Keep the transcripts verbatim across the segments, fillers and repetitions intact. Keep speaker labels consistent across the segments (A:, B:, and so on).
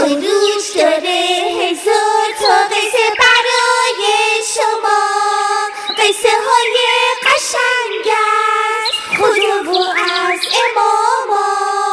A: سروش داره هزار تا قصه برای شما، قصه های قشنگ است خدا و از اماما.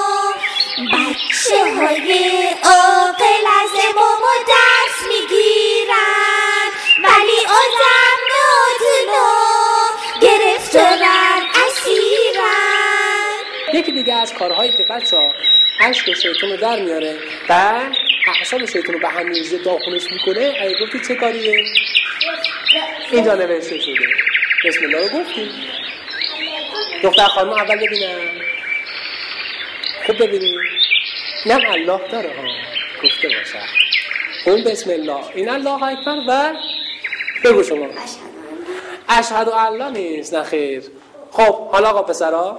A: بچه های عاقل از اماما درس میگیرن، ولی آدم نادونا گرفتارن اسیرن.
B: یکی دیگه از کارهایی که بچه ها عشق شیطون رو در میاره و اعصاب شیطون رو به هم میریزه، داخلش میکنه، اگه گفتی چه کاریه؟ اینجا نوشته شده. بسم الله رو گفتیم. دختر خانم اول ببینم. خوب ببینیم. اینم الله داره ها، گفته باشه. اون بسم الله، این الله اکبر و بگو شما اشهد الله نیست، نه خیر. خب حالا آقا پسرا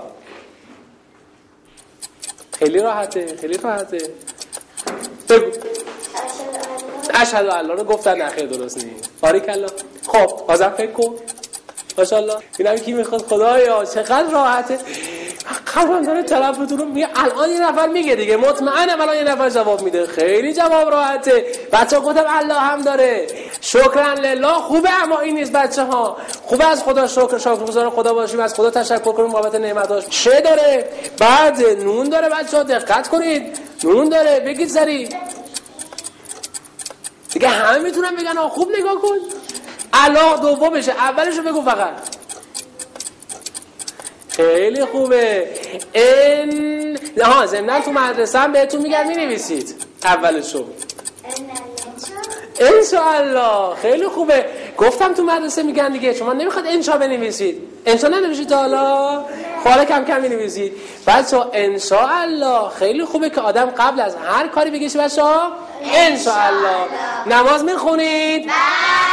B: خیلی راحته، خیلی راحته. بگو اشهد الله رو گفتن، نه خیر درست نیست. باریکالله. خب بازم فکر کن. ماشاءالله. اینم کی میخواد؟ خدایا چقدر راحته. قلبم داره طرفتون رو میگه. الان یه نفر میگه دیگه، مطمئنم الان یه نفر جواب میده. خیلی جواب راحته. بچه‌ها گفتم الله هم داره. شکران لله خوبه، اما این نیست بچه‌ها. خوبه از خدا شکر شکرگزار خدا باشیم، از خدا تشکر کنیم بابت نعمتاش. چه داره؟ بعد نون داره بچه‌ها، دقت کنید. نون داره، بگید سری. دیگه همه میتونن بگن آ خوب نگاه کن. الله دومشه، اولشو بگو فقط. خیلی خوبه. ان ها ضمن تو مدرسه هم بهتون میگن مینویسید اولشو. انشاءالله. خیلی خوبه. گفتم تو مدرسه میگن دیگه، شما نمیخواد انشا بنویسید. انشا ننویسید تا حالا. حالا کم کم بنویسید. بچه‌ها انشاءالله خیلی خوبه که آدم قبل از هر کاری بگه بچه‌ها انشاءالله. نماز میخونید؟ بله.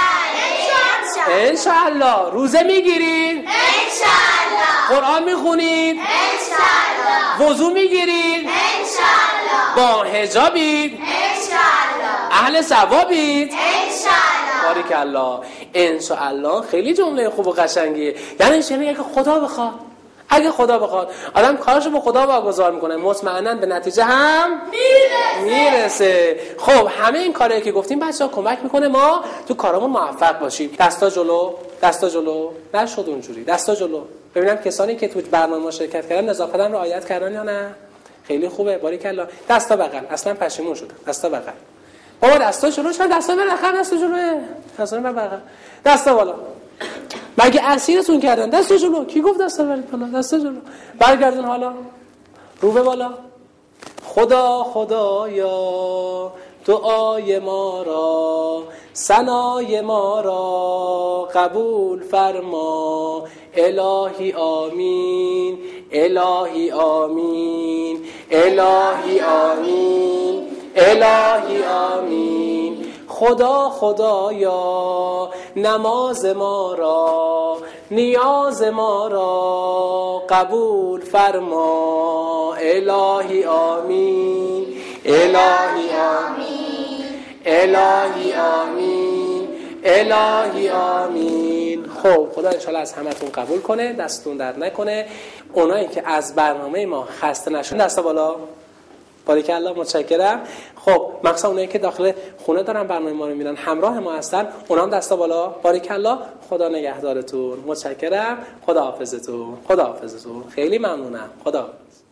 B: انشاءالله. روزه میگیرید؟ انشاءالله. قرآن میخونید؟ انشاءالله. وضو میگیرید؟ انشاءالله. با حجابید؟ انشاءالله. اهل ثوابید؟ انشاءالله. باریکالله. انشاءالله خیلی جمله خوب و قشنگیه. یعنی چه؟ اگه خدا بخواد، اگه خدا بخواد آدم کارشو به خدا واگذار میکنه، مطمئنا به نتیجه هم میرسه. میرسه. خب همه این کارهایی که گفتیم بچه‌ها کمک میکنه ما تو کارمون موفق باشیم. دستا جلو، دستا جلو. نشد اونجوری. دستا جلو. ببینم کسانی که تو برنامه ما شرکت کردن نظافتن رو رعایت کردن یا نه. خیلی خوبه. باریکالله. دستا بغل. اصلا پشیمون شدم. دستا بغل. بابا دستا جلو، چرا دستا بالاخره دستا جلوه؟ دستا بغل. دستا بالا. مگه اسیرتون کردن؟ دست جلو. کی گفت دست برید بالا؟ دست جلو. برگردون حالا. رو به بالا. خدا خدایا دعای ما را، ثنای ما را قبول فرما. الهی آمین، الهی آمین، الهی آمین، الهی آمین. خدا خدایا نماز ما را، نیاز ما را قبول فرما. الهی آمین، الهی آمین، الهی آمین، الهی آمین. خب خدا انشالله از همتون قبول کنه، دستتون درد نکنه. اونایی که از برنامه ما خسته نشون دستا بالا. باریکالله. متشکرم. خب مخصوصا اونایی که داخل خونه دارن برنامه ما رو میبینن، همراه ما هستن، اونا هم دستا بالا. باریکالله. خدا نگهدارتون. متشکرم. خدا حافظتون. خدا حافظتون. خیلی ممنونم. خدا حافظ.